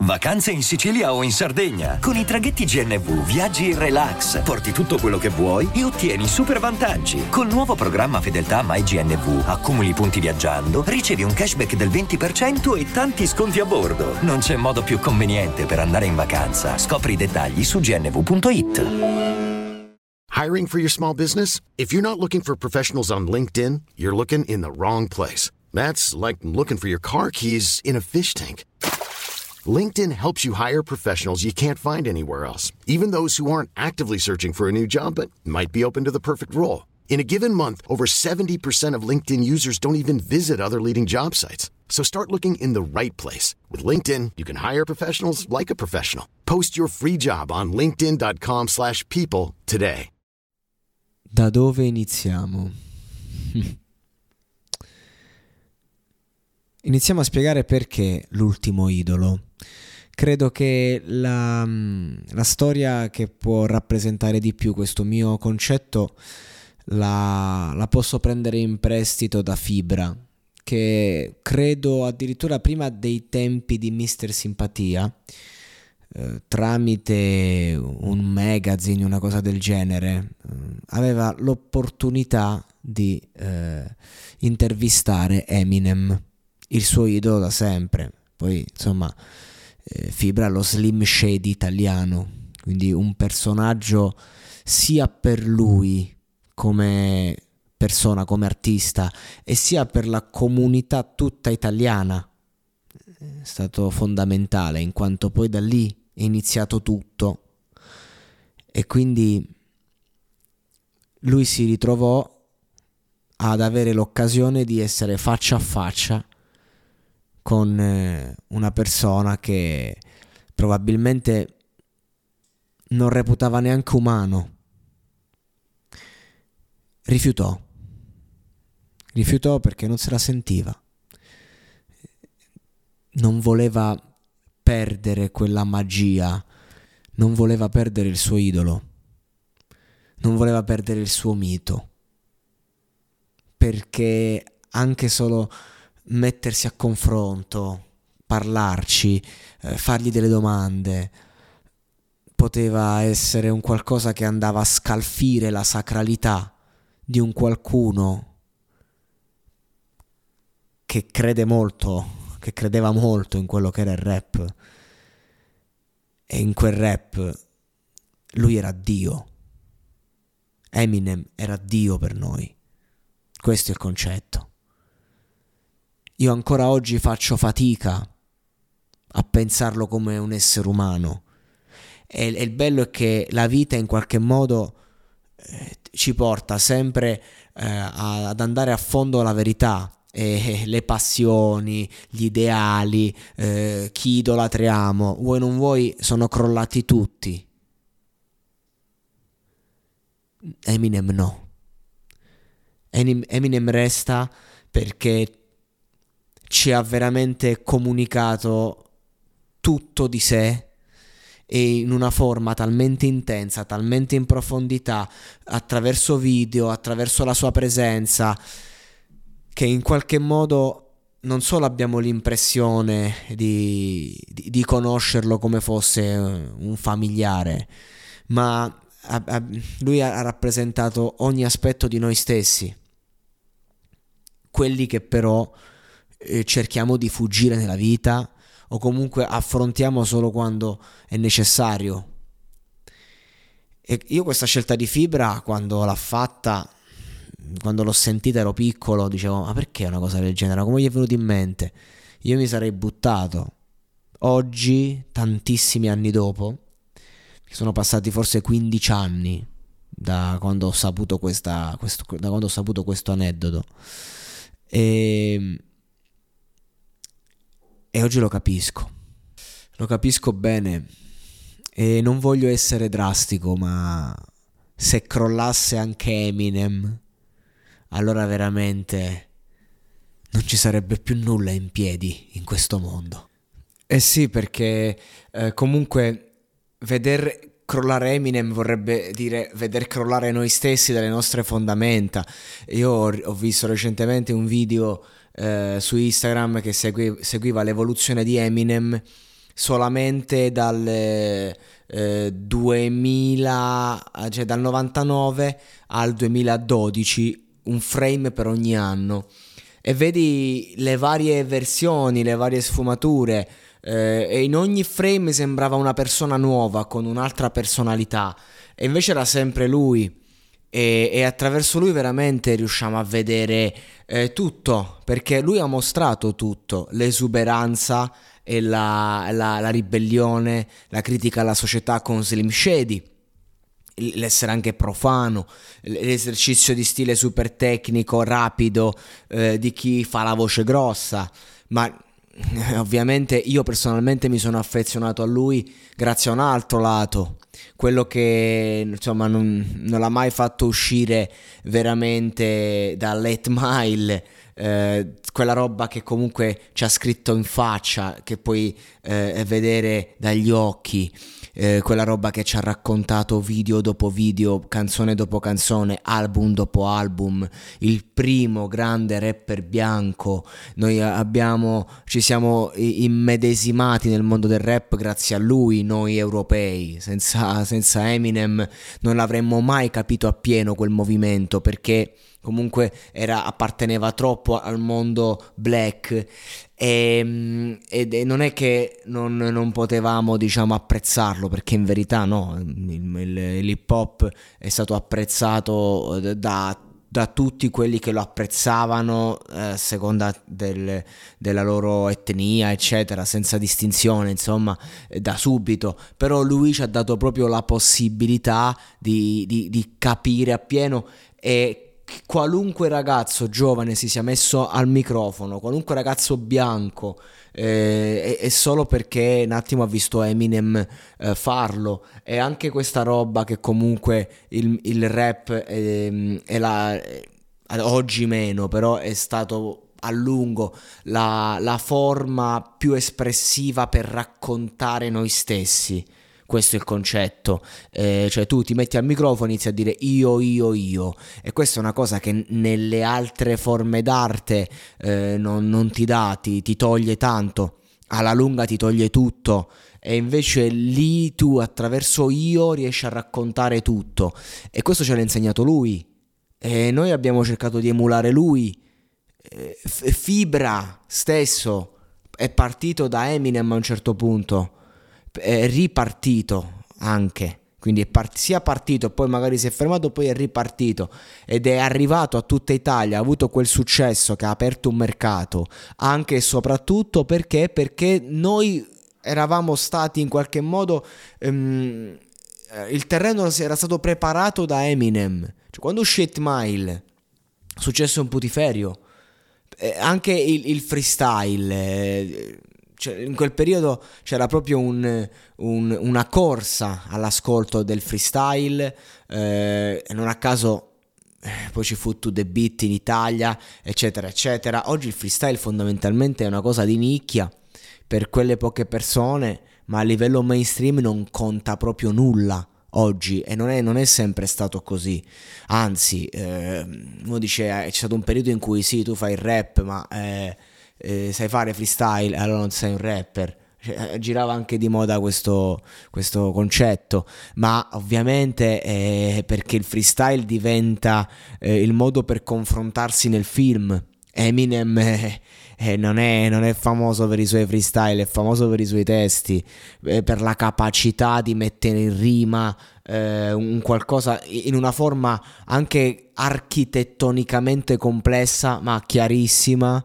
Vacanze in Sicilia o in Sardegna. Con i traghetti GNV viaggi in relax, porti tutto quello che vuoi e ottieni super vantaggi. Col nuovo programma Fedeltà MyGNV accumuli punti viaggiando, ricevi un cashback del 20% e tanti sconti a bordo. Non c'è modo più conveniente per andare in vacanza. Scopri i dettagli su gnv.it. Hiring for your small business? If you're not looking for professionals on LinkedIn, you're looking in the wrong place. That's like looking for your car keys in a fish tank. LinkedIn helps you hire professionals you can't find anywhere else, even those who aren't actively searching for a new job but might be open to the perfect role. In a given month, over 70% of LinkedIn users don't even visit other leading job sites. So start looking in the right place. With LinkedIn, you can hire professionals like a professional. Post your free job on linkedin.com/people today. Da dove iniziamo? Iniziamo a spiegare perché l'ultimo idolo. Credo che la storia che può rappresentare di più questo mio concetto la posso prendere in prestito da Fibra, che credo addirittura prima dei tempi di Mister Simpatia, tramite un magazine, una cosa del genere, aveva l'opportunità di intervistare Eminem, il suo idolo da sempre. Poi insomma Fibra lo Slim Shady italiano, quindi un personaggio sia per lui come persona, come artista, e sia per la comunità tutta italiana. È stato fondamentale, in quanto poi da lì è iniziato tutto, e quindi lui si ritrovò ad avere l'occasione di essere faccia a faccia con una persona che probabilmente non reputava neanche umano. Rifiutò perché non se la sentiva, non voleva perdere quella magia, non voleva perdere il suo idolo, non voleva perdere il suo mito, perché anche solo mettersi a confronto, parlarci, fargli delle domande, poteva essere un qualcosa che andava a scalfire la sacralità di un qualcuno che crede molto, che credeva molto in quello che era il rap, e in quel rap lui era Dio. Eminem era Dio per noi. Questo è il concetto. Io ancora oggi faccio fatica a pensarlo come un essere umano, e il bello è che la vita in qualche modo ci porta sempre ad andare a fondo alla verità, e le passioni, gli ideali, chi idolatriamo, vuoi non vuoi, sono crollati tutti. Eminem no. Eminem resta perché ci ha veramente comunicato tutto di sé, e in una forma talmente intensa, talmente in profondità, attraverso video, attraverso la sua presenza, che in qualche modo non solo abbiamo l'impressione di conoscerlo come fosse un familiare, ma lui ha rappresentato ogni aspetto di noi stessi, quelli che però cerchiamo di fuggire nella vita, o comunque affrontiamo solo quando è necessario. E io questa scelta di Fibra, quando l'ha fatta, quando l'ho sentita, ero piccolo, dicevo: ma perché una cosa del genere? Come gli è venuto in mente? Io mi sarei buttato. Oggi, tantissimi anni dopo, sono passati forse 15 anni da quando ho saputo questo aneddoto, e oggi lo capisco bene, e non voglio essere drastico, ma se crollasse anche Eminem, allora veramente non ci sarebbe più nulla in piedi in questo mondo. Eh sì, perché comunque veder crollare Eminem vorrebbe dire veder crollare noi stessi dalle nostre fondamenta. Io ho visto recentemente un video su Instagram che seguiva l'evoluzione di Eminem, solamente dal 2000, cioè dal 99 al 2012, un frame per ogni anno, e vedi le varie versioni, le varie sfumature, e in ogni frame sembrava una persona nuova con un'altra personalità, e invece era sempre lui. E attraverso lui veramente riusciamo a vedere tutto, perché lui ha mostrato tutto: l'esuberanza e la ribellione, la critica alla società con Slim Shady, l'essere anche profano, l'esercizio di stile super tecnico, rapido, di chi fa la voce grossa. Ma ovviamente io personalmente mi sono affezionato a lui grazie a un altro lato, quello che insomma non l'ha mai fatto uscire veramente dall'8 Mile, quella roba che comunque ci ha scritto in faccia, che puoi vedere dagli occhi, quella roba che ci ha raccontato video dopo video, canzone dopo canzone, album dopo album, il primo grande rapper bianco. Noi ci siamo immedesimati nel mondo del rap grazie a lui, noi europei. Senza Eminem non avremmo mai capito appieno quel movimento, perché comunque apparteneva troppo al mondo black, e non è che non potevamo, diciamo, apprezzarlo, perché in verità no, l'hip hop è stato apprezzato da tutti quelli che lo apprezzavano a seconda della loro etnia, eccetera, senza distinzione, insomma, da subito. Però lui ci ha dato proprio la possibilità di capire appieno, e qualunque ragazzo giovane si sia messo al microfono, qualunque ragazzo bianco, è solo perché un attimo ha visto Eminem farlo. E anche questa roba che comunque il rap oggi meno, però è stato a lungo la forma più espressiva per raccontare noi stessi. Questo è il concetto, cioè tu ti metti al microfono e inizi a dire io, e questa è una cosa che nelle altre forme d'arte non ti dà, ti toglie tanto, alla lunga ti toglie tutto, e invece lì tu attraverso io riesci a raccontare tutto, e questo ce l'ha insegnato lui, e noi abbiamo cercato di emulare lui. Fibra stesso è partito da Eminem a un certo punto, è ripartito anche, quindi sia partito e poi magari si è fermato, poi è ripartito ed è arrivato a tutta Italia, ha avuto quel successo che ha aperto un mercato, anche e soprattutto perché noi eravamo stati in qualche modo il terreno era stato preparato da Eminem. Cioè, quando uscì 8 Mile successo un putiferio, anche il freestyle, cioè, in quel periodo c'era proprio una corsa all'ascolto del freestyle, e non a caso poi ci fu To The Beat in Italia, eccetera eccetera. Oggi il freestyle fondamentalmente è una cosa di nicchia per quelle poche persone, ma a livello mainstream non conta proprio nulla oggi, e non è sempre stato così. Anzi, uno dice c'è stato un periodo in cui sì, tu fai il rap, ma sai fare freestyle, allora non sei un rapper. Girava anche di moda questo concetto, ma ovviamente perché il freestyle diventa il modo per confrontarsi nel film. Eminem non è famoso per i suoi freestyle, è famoso per i suoi testi, per la capacità di mettere in rima un qualcosa in una forma anche architettonicamente complessa ma chiarissima.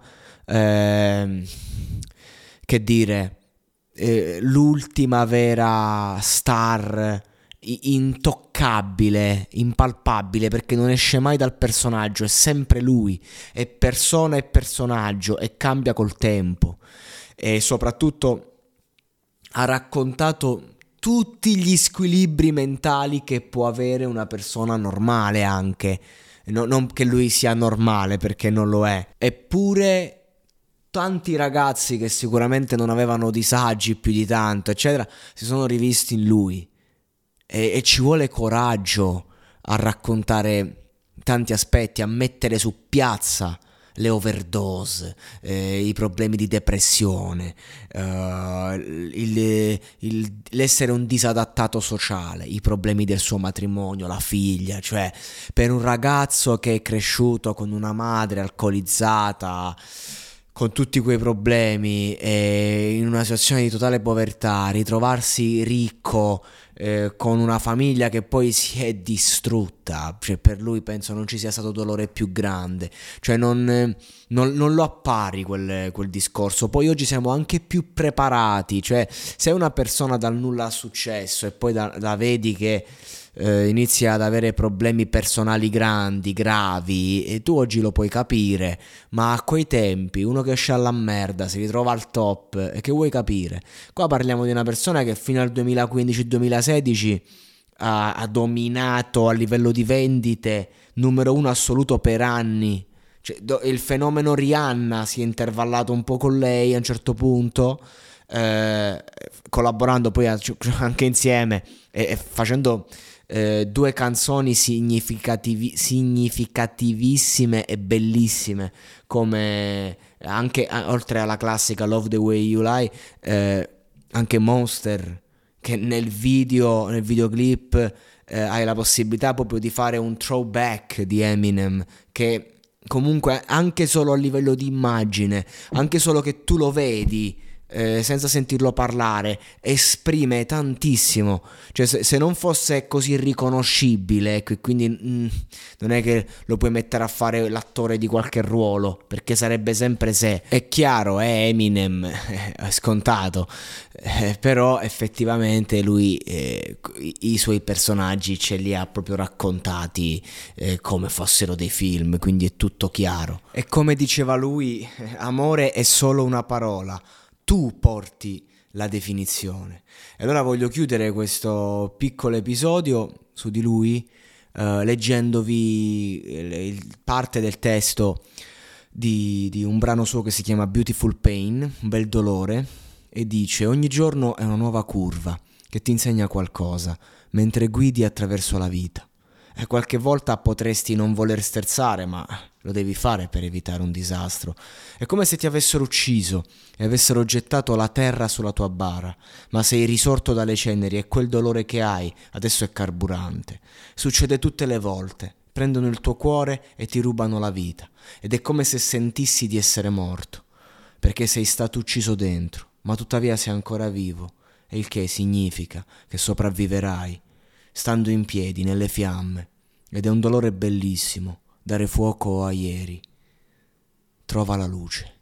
Che dire, l'ultima vera star intoccabile, impalpabile, perché non esce mai dal personaggio, è sempre lui, è persona e personaggio, e cambia col tempo, e soprattutto ha raccontato tutti gli squilibri mentali che può avere una persona normale, anche non che lui sia normale, perché non lo è. Eppure tanti ragazzi che sicuramente non avevano disagi più di tanto, eccetera, si sono rivisti in lui. E ci vuole coraggio a raccontare tanti aspetti, a mettere su piazza le overdose, i problemi di depressione, l'essere un disadattato sociale, i problemi del suo matrimonio, la figlia. Cioè, per un ragazzo che è cresciuto con una madre alcolizzata, con tutti quei problemi e in una situazione di totale povertà, ritrovarsi ricco, con una famiglia che poi si è distrutta, cioè per lui penso non ci sia stato dolore più grande. Cioè non lo appari quel discorso. Poi oggi siamo anche più preparati, cioè se una persona dal nulla ha successo e poi la vedi che inizia ad avere problemi personali grandi, gravi, e tu oggi lo puoi capire, ma a quei tempi uno che esce alla merda si ritrova al top, e che vuoi capire? Qua parliamo di una persona che fino al 2015-2016 ha dominato a livello di vendite, numero uno assoluto per anni. Cioè, il fenomeno Rihanna si è intervallato un po' con lei a un certo punto, collaborando poi anche insieme e facendo due canzoni significativissime e bellissime, come anche oltre alla classica Love the Way You Lie, anche Monster, che nel videoclip hai la possibilità proprio di fare un throwback di Eminem, che comunque anche solo a livello di immagine, anche solo che tu lo vedi senza sentirlo parlare, esprime tantissimo. Cioè se non fosse così riconoscibile, ecco, e quindi non è che lo puoi mettere a fare l'attore di qualche ruolo, perché sarebbe sempre sé. È chiaro, è Eminem, è scontato, però effettivamente lui i suoi personaggi ce li ha proprio raccontati come fossero dei film, quindi è tutto chiaro. E come diceva lui, amore è solo una parola, tu porti la definizione. E allora voglio chiudere questo piccolo episodio su di lui leggendovi parte del testo di un brano suo che si chiama Beautiful Pain, un bel dolore, e dice: ogni giorno è una nuova curva che ti insegna qualcosa mentre guidi attraverso la vita. E qualche volta potresti non voler sterzare, ma lo devi fare per evitare un disastro. È come se ti avessero ucciso e avessero gettato la terra sulla tua bara, ma sei risorto dalle ceneri e quel dolore che hai adesso è carburante. Succede tutte le volte. Prendono il tuo cuore e ti rubano la vita. Ed è come se sentissi di essere morto, perché sei stato ucciso dentro, ma tuttavia sei ancora vivo, e il che significa che sopravviverai, stando in piedi nelle fiamme, ed è un dolore bellissimo, dare fuoco a ieri. Trova la luce.